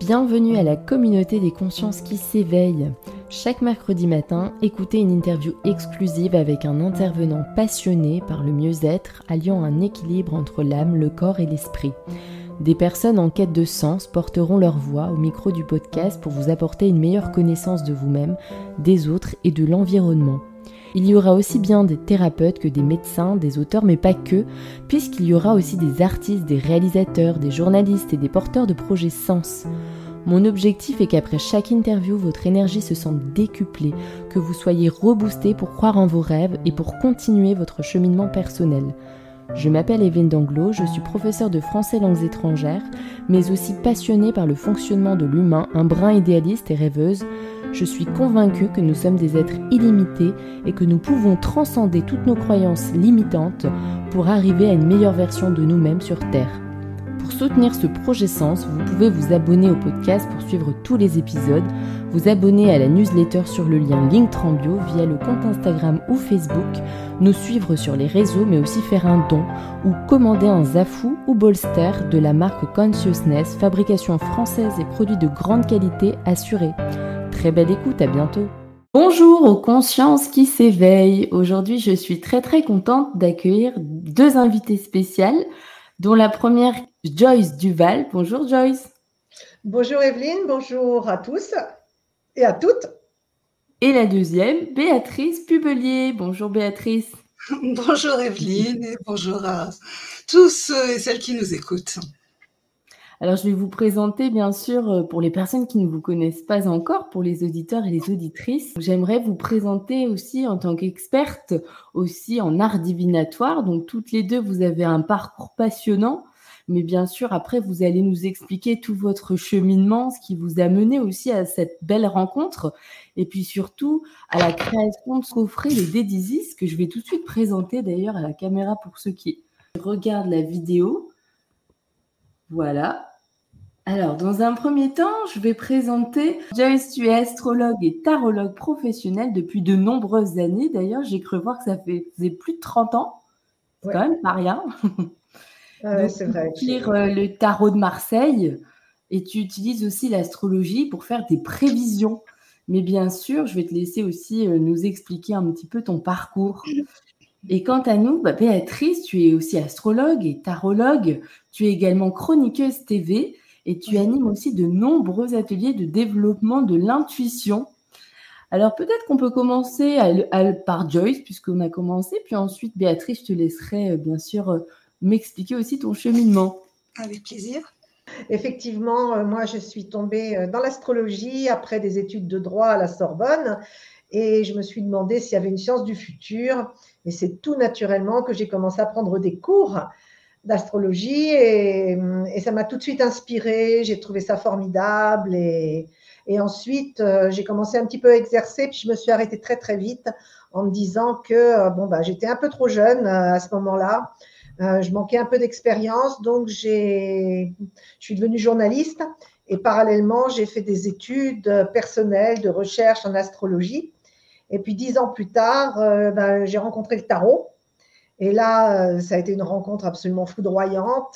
Bienvenue à la communauté des consciences qui s'éveillent. Chaque mercredi matin, écoutez une interview exclusive avec un intervenant passionné par le mieux-être, alliant un équilibre entre l'âme, le corps et l'esprit. Des personnes en quête de sens porteront leur voix au micro du podcast pour vous apporter une meilleure connaissance de vous-même, des autres et de l'environnement. Il y aura aussi bien des thérapeutes que des médecins, des auteurs, mais pas que, puisqu'il y aura aussi des artistes, des réalisateurs, des journalistes et des porteurs de projets sens. Mon objectif est qu'après chaque interview, votre énergie se sente décuplée, que vous soyez reboosté pour croire en vos rêves et pour continuer votre cheminement personnel. Je m'appelle Evelyne Danglo, je suis professeure de français langues étrangères, mais aussi passionnée par le fonctionnement de l'humain, un brin idéaliste et rêveuse. Je suis convaincue que nous sommes des êtres illimités et que nous pouvons transcender toutes nos croyances limitantes pour arriver à une meilleure version de nous-mêmes sur Terre. Pour soutenir ce projet Sens, vous pouvez vous abonner au podcast pour suivre tous les épisodes, vous abonner à la newsletter sur le lien Linktrambio via le compte Instagram ou Facebook, nous suivre sur les réseaux mais aussi faire un don ou commander un Zafou ou Bolster de la marque Consciousness, fabrication française et produits de grande qualité assurés. Très belle écoute, à bientôt. Bonjour aux consciences qui s'éveillent. Aujourd'hui, je suis très contente d'accueillir deux invités spéciales, dont la première, Joyce Duval. Bonjour Joyce. Bonjour Evelyne, bonjour à tous et à toutes. Et la deuxième, Béatrice Pubelier. Bonjour Béatrice. Bonjour Evelyne et bonjour à tous ceux et celles qui nous écoutent. Alors, je vais vous présenter, bien sûr, pour les personnes qui ne vous connaissent pas encore, pour les auditeurs et les auditrices. J'aimerais vous présenter aussi en tant qu'experte, aussi en art divinatoire. Donc, toutes les deux, vous avez un parcours passionnant. Mais bien sûr, après, vous allez nous expliquer tout votre cheminement, ce qui vous a mené aussi à cette belle rencontre. Et puis surtout, à la création de ce coffret, les Dédizis, que je vais tout de suite présenter d'ailleurs à la caméra pour ceux qui regardent la vidéo. Voilà. Alors, dans un premier temps, je vais présenter Joyce. Tu es astrologue et tarologue professionnelle depuis de nombreuses années. D'ailleurs, j'ai cru voir que ça faisait plus de 30 ans. C'est quand même pas rien. Donc, c'est vrai. Tu tires le tarot de Marseille et tu utilises aussi l'astrologie pour faire des prévisions. Mais bien sûr, je vais te laisser aussi nous expliquer un petit peu ton parcours. Et quant à nous, Béatrice, tu es aussi astrologue et tarologue. Tu es également chroniqueuse TV. Et tu animes aussi de nombreux ateliers de développement de l'intuition. Alors peut-être qu'on peut commencer par Joyce, puisqu'on a commencé, puis ensuite Béatrice, je te laisserai bien sûr m'expliquer aussi ton cheminement. Avec plaisir. Effectivement, moi je suis tombée dans l'astrologie après des études de droit à la Sorbonne et je me suis demandé s'il y avait une science du futur. Et c'est tout naturellement que j'ai commencé à prendre des cours d'astrologie et ça m'a tout de suite inspirée, j'ai trouvé ça formidable et ensuite j'ai commencé un petit peu à exercer puis je me suis arrêtée très vite en me disant que j'étais un peu trop jeune à ce moment-là, je manquais un peu d'expérience donc je suis devenue journaliste et parallèlement j'ai fait des études personnelles de recherche en astrologie et puis 10 ans plus tard j'ai rencontré le tarot. Et là, ça a été une rencontre absolument foudroyante.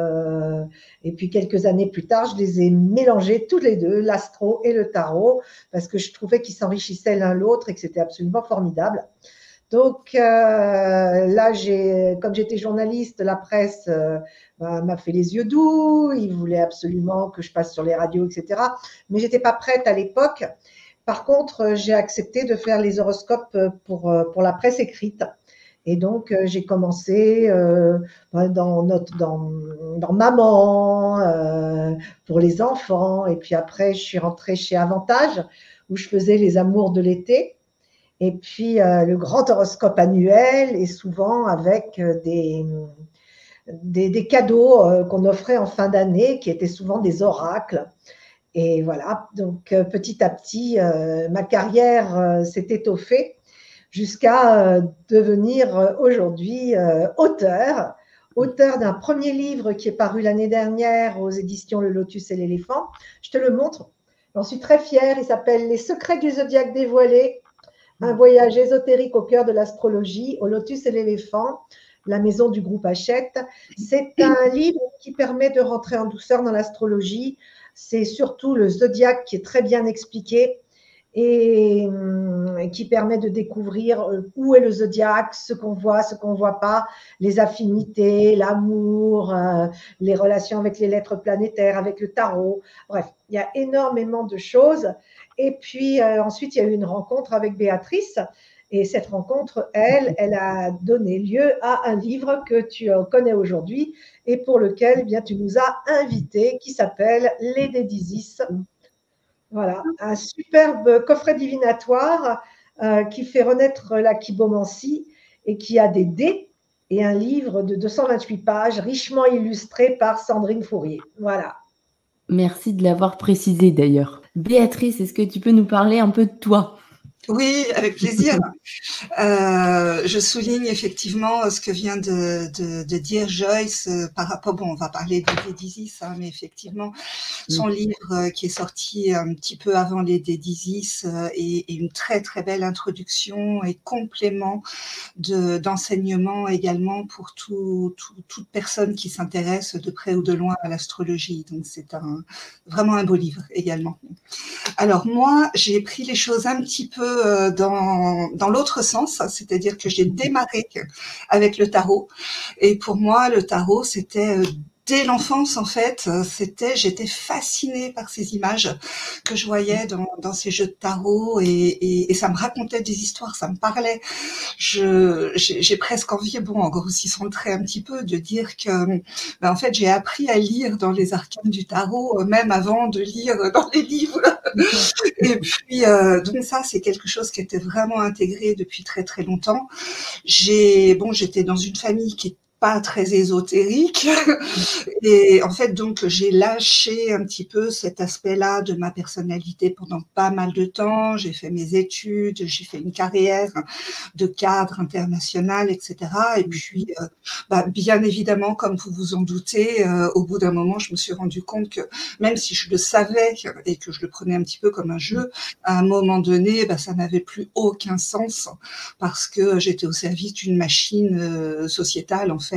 Et puis, quelques années plus tard, je les ai mélangés tous les deux, l'astro et le tarot, parce que je trouvais qu'ils s'enrichissaient l'un l'autre et que c'était absolument formidable. Donc, là, comme j'étais journaliste, la presse m'a fait les yeux doux. Ils voulaient absolument que je passe sur les radios, etc. Mais je n'étais pas prête à l'époque. Par contre, j'ai accepté de faire les horoscopes pour la presse écrite. Et donc, j'ai commencé dans Maman, pour les enfants. Et puis après, je suis rentrée chez Avantage, où je faisais les amours de l'été. Et puis, le grand horoscope annuel, et souvent avec des cadeaux qu'on offrait en fin d'année, qui étaient souvent des oracles. Et voilà, donc petit à petit, ma carrière s'est étoffée jusqu'à devenir aujourd'hui auteur d'un premier livre qui est paru l'année dernière aux éditions Le Lotus et l'Éléphant. Je te le montre. J'en suis très fière. Il s'appelle « Les secrets du zodiaque dévoilé, un voyage ésotérique au cœur de l'astrologie, au Lotus et l'Éléphant, la maison du groupe Hachette ». C'est un livre qui permet de rentrer en douceur dans l'astrologie c'est surtout le zodiaque qui est très bien expliqué et qui permet de découvrir où est le zodiaque, ce qu'on voit, ce qu'on ne voit pas, les affinités, l'amour, les relations avec les lettres planétaires, avec le tarot. Bref, il y a énormément de choses. Et puis ensuite, il y a eu une rencontre avec Béatrice. Et cette rencontre, elle a donné lieu à un livre que tu connais aujourd'hui et pour lequel eh bien, tu nous as invités, qui s'appelle Les Dés d'Isis. Voilà, un superbe coffret divinatoire qui fait renaître la kybomancie et qui a des dés et un livre de 228 pages richement illustré par Sandrine Fourier. Voilà. Merci de l'avoir précisé d'ailleurs. Béatrice, est-ce que tu peux nous parler un peu de toi? Oui, avec plaisir. Je souligne effectivement ce que vient de dire Joyce par rapport, bon, on va parler de Dés d'Isis, hein, mais effectivement, son livre qui est sorti un petit peu avant les Dés d'Isis est une très très belle introduction et complément d'enseignement également pour toute personne qui s'intéresse de près ou de loin à l'astrologie. Donc c'est vraiment un beau livre également. Alors moi, j'ai pris les choses un petit peu dans l'autre sens, c'est-à-dire que j'ai démarré avec le tarot. Et pour moi, le tarot, c'était dès l'enfance, en fait, j'étais fascinée par ces images que je voyais dans ces jeux de tarot et ça me racontait des histoires, ça me parlait. J'ai presque envie, bon, en grossissant le trait un petit peu, de dire que, en fait, j'ai appris à lire dans les arcanes du tarot, même avant de lire dans les livres. Et puis, donc ça, c'est quelque chose qui était vraiment intégré depuis très très longtemps. J'étais dans une famille qui est pas très ésotérique et en fait donc j'ai lâché un petit peu cet aspect-là de ma personnalité pendant pas mal de temps. J'ai fait mes études, j'ai fait une carrière de cadre international, etc. Et puis bien évidemment, comme vous vous en doutez, au bout d'un moment je me suis rendu compte que même si je le savais et que je le prenais un petit peu comme un jeu, à un moment donné ça n'avait plus aucun sens parce que j'étais au service d'une machine sociétale en fait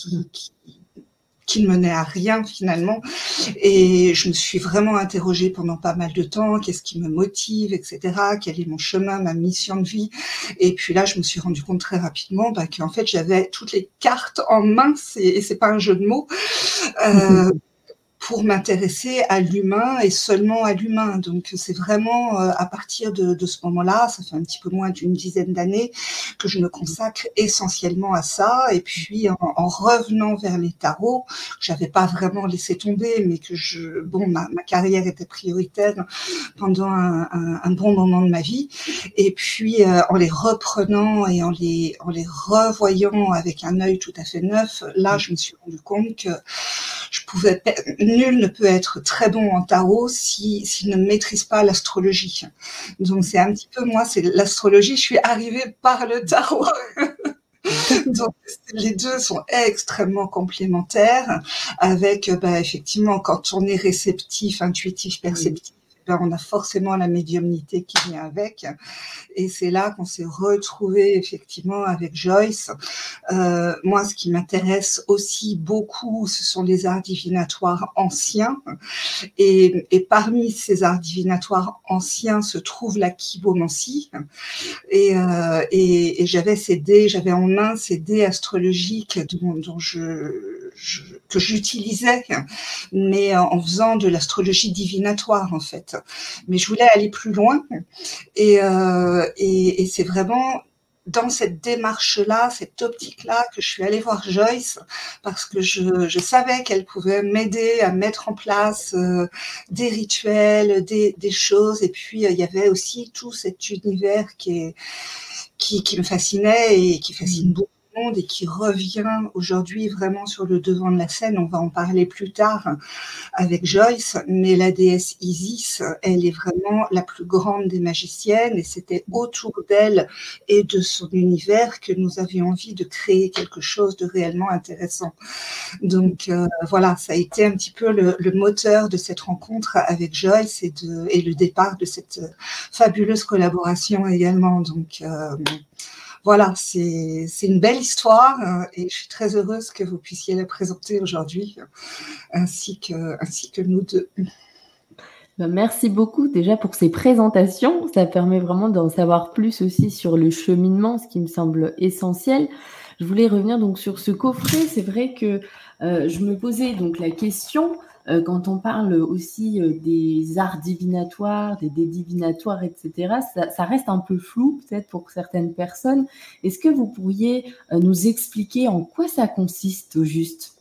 qui ne menait à rien finalement. Et je me suis vraiment interrogée pendant pas mal de temps, qu'est-ce qui me motive, etc. Quel est mon chemin, ma mission de vie. Et puis là, je me suis rendu compte très rapidement qu'en fait, j'avais toutes les cartes en main, et c'est pas un jeu de mots, pour m'intéresser à l'humain et seulement à l'humain. Donc c'est vraiment à partir de ce moment-là, ça fait un petit peu moins d'une dizaine d'années que je me consacre essentiellement à ça. Et puis en revenant vers les tarots, j'avais pas vraiment laissé tomber, mais que ma carrière était prioritaire pendant un bon moment de ma vie. Et puis en les reprenant et en les revoyant avec un œil tout à fait neuf, là je me suis rendu compte que nul ne peut être très bon en tarot s'il ne maîtrise pas l'astrologie. Donc c'est un petit peu moi, c'est l'astrologie, je suis arrivée par le tarot. Donc les deux sont extrêmement complémentaires avec effectivement quand on est réceptif, intuitif, perceptif, on a forcément la médiumnité qui vient avec. Et c'est là qu'on s'est retrouvés effectivement avec Joyce. Moi, ce qui m'intéresse aussi beaucoup, ce sont les arts divinatoires anciens. Et parmi ces arts divinatoires anciens se trouve la kybomancie. Et j'avais en main ces dés astrologiques que j'utilisais, mais en faisant de l'astrologie divinatoire en fait. Mais je voulais aller plus loin et c'est vraiment dans cette démarche-là, cette optique-là que je suis allée voir Joyce parce que je savais qu'elle pouvait m'aider à mettre en place des rituels, des choses. Et puis il y avait aussi tout cet univers qui me fascinait et qui fascine beaucoup de monde et qui revient aujourd'hui vraiment sur le devant de la scène. On va en parler plus tard avec Joyce, mais la déesse Isis, elle est vraiment la plus grande des magiciennes et c'était autour d'elle et de son univers que nous avions envie de créer quelque chose de réellement intéressant. Donc voilà, ça a été un petit peu le moteur de cette rencontre avec Joyce et le départ de cette fabuleuse collaboration également. Donc voilà, c'est une belle histoire et je suis très heureuse que vous puissiez la présenter aujourd'hui, ainsi que nous deux. Ben, merci beaucoup déjà pour ces présentations. Ça permet vraiment d'en savoir plus aussi sur le cheminement, ce qui me semble essentiel. Je voulais revenir donc sur ce coffret. C'est vrai que je me posais donc la question, quand on parle aussi des arts divinatoires, des dés divinatoires, etc., ça reste un peu flou peut-être pour certaines personnes. Est-ce que vous pourriez nous expliquer en quoi ça consiste au juste?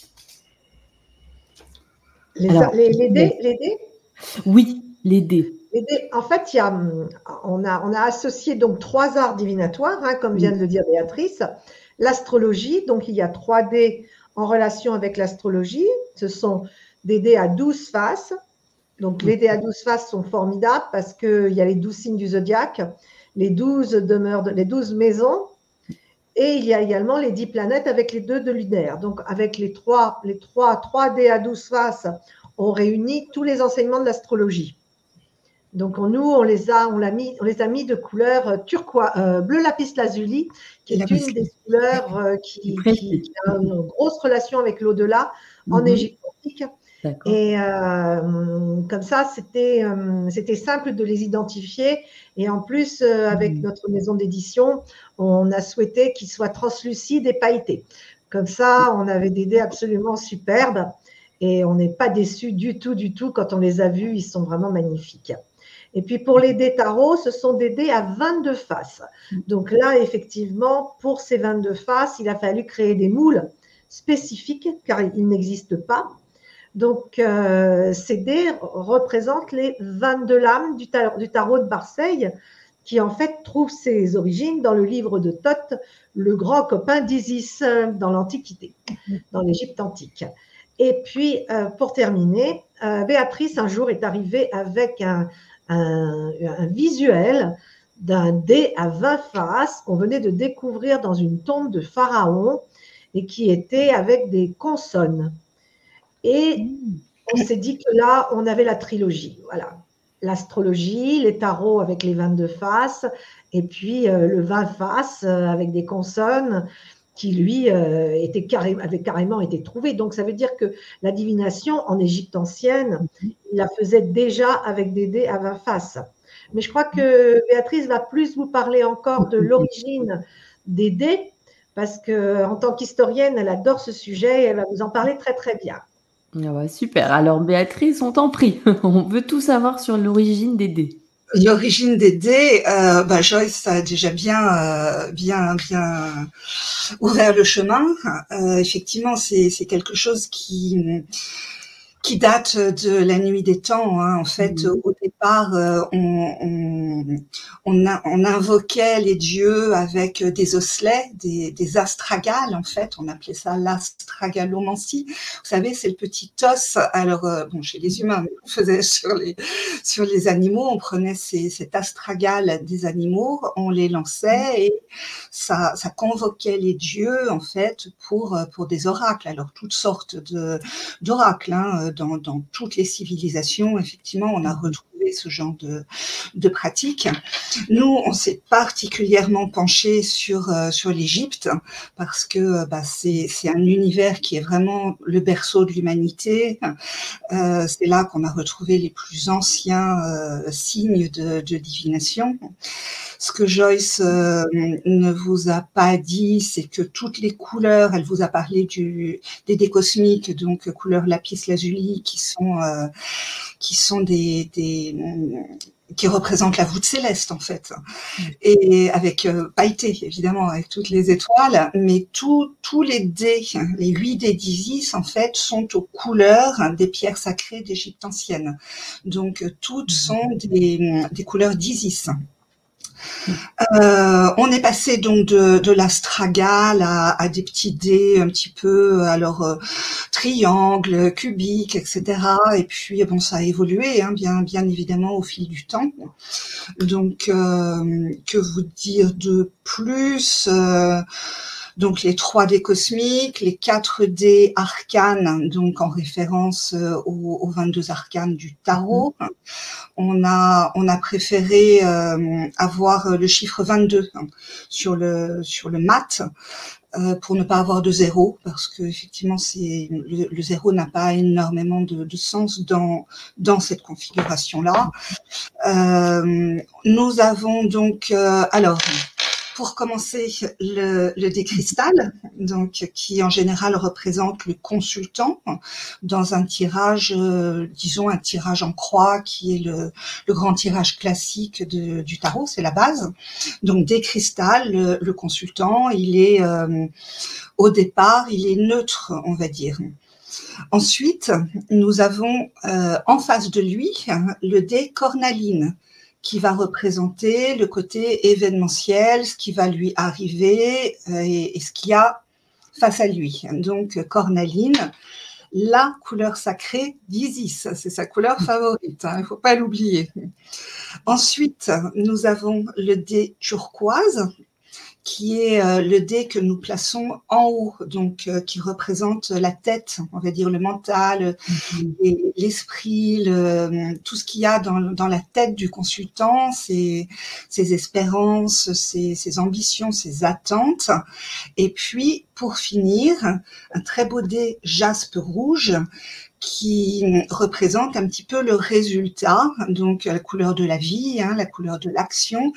Les, Alors, les, les dés, les dés oui, les dés. En fait, on a associé donc 3 arts divinatoires, hein, comme vient de le dire Béatrice. L'astrologie, donc il y a 3 dés en relation avec l'astrologie. Ce sont des dés à 12 faces. Donc les dés à 12 faces sont formidables parce qu'il y a les 12 signes du zodiaque, les 12 maisons, et il y a également les 10 planètes avec les 2 de lunaire. Donc avec les 3 dés à 12 faces, on réunit tous les enseignements de l'astrologie. Donc nous, on les a mis de couleur turquoise, bleu lapis lazuli, qui est une des couleurs qui a une grosse relation avec l'au-delà en Égypte antique. Et comme ça, c'était simple de les identifier. Et en plus, avec notre maison d'édition, on a souhaité qu'ils soient translucides et pailletés. Comme ça, on avait des dés absolument superbes et on n'est pas déçus du tout quand on les a vus. Ils sont vraiment magnifiques. Et puis pour les dés tarot, ce sont des dés à 22 faces. Donc là, effectivement, pour ces 22 faces, il a fallu créer des moules spécifiques car ils n'existent pas. Donc ces dés représentent les 22 lames du tarot de Marseille, qui en fait trouve ses origines dans le livre de Thoth, le grand copain d'Isis dans l'Antiquité, dans l'Égypte antique. Et puis pour terminer, Béatrice un jour est arrivée avec un visuel d'un dé à 20 faces qu'on venait de découvrir dans une tombe de pharaon et qui était avec des consonnes. Et on s'est dit que là, on avait la trilogie. Voilà. L'astrologie, les tarots avec les 22 faces, et puis le 20 faces avec des consonnes qui, lui, avait carrément été trouvé. Donc, ça veut dire que la divination en Égypte ancienne, il la faisait déjà avec des dés à 20 faces. Mais je crois que Béatrice va plus vous parler encore de l'origine des dés, parce qu'en tant qu'historienne, elle adore ce sujet et elle va vous en parler très, très bien. Ah bah super. Alors Béatrice, on t'en prie. On veut tout savoir sur l'origine des dés. L'origine des dés, Joyce a déjà bien ouvert le chemin. Effectivement, c'est quelque chose qui date de la nuit des temps. Hein. En fait, au départ, on invoquait les dieux avec des osselets, des astragales. En fait, on appelait ça l'astragalomancie. Vous savez, c'est le petit os. Alors, chez les humains, on faisait sur les animaux. On prenait cet astragale des animaux, on les lançait et ça convoquait les dieux en fait pour des oracles. Alors toutes sortes d'oracles. Hein, dans toutes les civilisations, effectivement, on a retrouvé ce genre de pratique. Nous, on s'est particulièrement penché sur l'Égypte parce que c'est un univers qui est vraiment le berceau de l'humanité. C'est là qu'on a retrouvé les plus anciens signes de divination. Ce que Joyce ne vous a pas dit, c'est que toutes les couleurs, elle vous a parlé des dés cosmiques, donc couleur lapis lazuli, qui sont qui représentent la voûte céleste en fait, et avec pailleté évidemment avec toutes les étoiles, mais tous les dés, les 8 dés d'Isis en fait sont aux couleurs des pierres sacrées d'Égypte ancienne, donc toutes sont des couleurs d'Isis. On est passé donc de l'astragale à des petits dés un petit peu, triangles, cubiques, etc. Et puis ça a évolué, hein, bien évidemment au fil du temps. Donc que vous dire de plus donc les 3D cosmiques, les 4D arcanes, donc en référence aux 22 arcanes du tarot. On a préféré avoir le chiffre 22 sur le mat pour ne pas avoir de zéro, parce que effectivement le zéro n'a pas énormément de sens dans cette configuration-là. Nous avons donc alors pour commencer, le dé cristal, donc qui en général représente le consultant dans un tirage, disons un tirage en croix, qui est le grand tirage classique du tarot, c'est la base. Donc dé cristal, le consultant, il est au départ, il est neutre, on va dire. Ensuite, nous avons en face de lui le dé cornaline, qui va représenter le côté événementiel, ce qui va lui arriver et ce qu'il y a face à lui. Donc, cornaline, la couleur sacrée d'Isis, c'est sa couleur favorite, il ne faut pas l'oublier. Ensuite, nous avons le dé turquoise, qui est le dé que nous plaçons en haut, donc qui représente la tête, on va dire le mental, l'esprit, tout ce qu'il y a dans la tête du consultant, ses espérances, ses ambitions, ses attentes. Et puis, pour finir, un très beau dé jaspe rouge qui représente un petit peu le résultat, donc la couleur de la vie, la couleur de l'action,